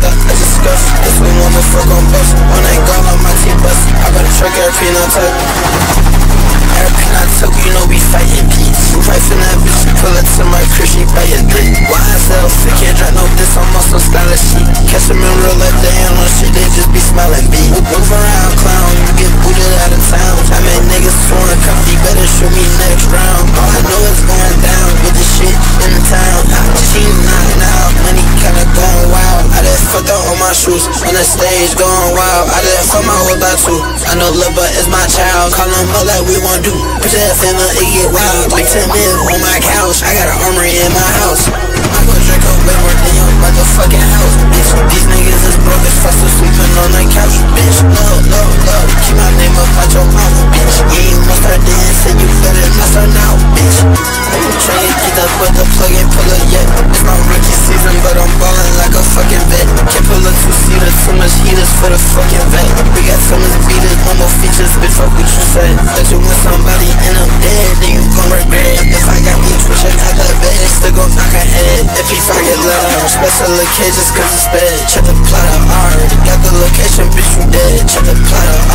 together, I discuss. If we want to fuck on bus, one ain't gone on my T-bus. I got a truck, everything I took. Everything I took, you know we fighting peace. We fight for that bitch, pull up to my crib, she buy a dick. YSL, sick, can't drop no diss, I'm on some stylish shit. Catch them in real life, they ain't no shit, they just be smiling B. Move around, clown, you get booted out of town. I made niggas sworn, company better shoot me next round. All I know is going down with the shit in the town. She knocking out, money kinda going wild. I done fucked up on my shoes, on the stage going wild. I done fuck my whole by two. I know Lil' Butt is my child, call him up like we want do. Put that family, it get wild. Like 10 mil on my couch, I got an armory in my house. I go drink up way more than your motherfucking house, bitch. These niggas is broke as fuck, so sleeping on the couch, bitch. Love, keep my name up out your mouth, bitch. You ain't must start dancing, you better not start now, bitch. I'm trying to get up, but the plug ain't pull up yet. It's my rookie season, but I'm ballin' like a fucking vet. Can't pull up two-seaters, too much heaters for the fucking vet. We got so much beaters, no more features, bitch, fuck what you said. Let you with somebody and I'm dead, then you gon' regret. If I got me twitching out the bed, still gon' knock her head. If he get let out, special locations cause it's bad. Check the plotter, already got the location, bitch, you dead. Check the plotter,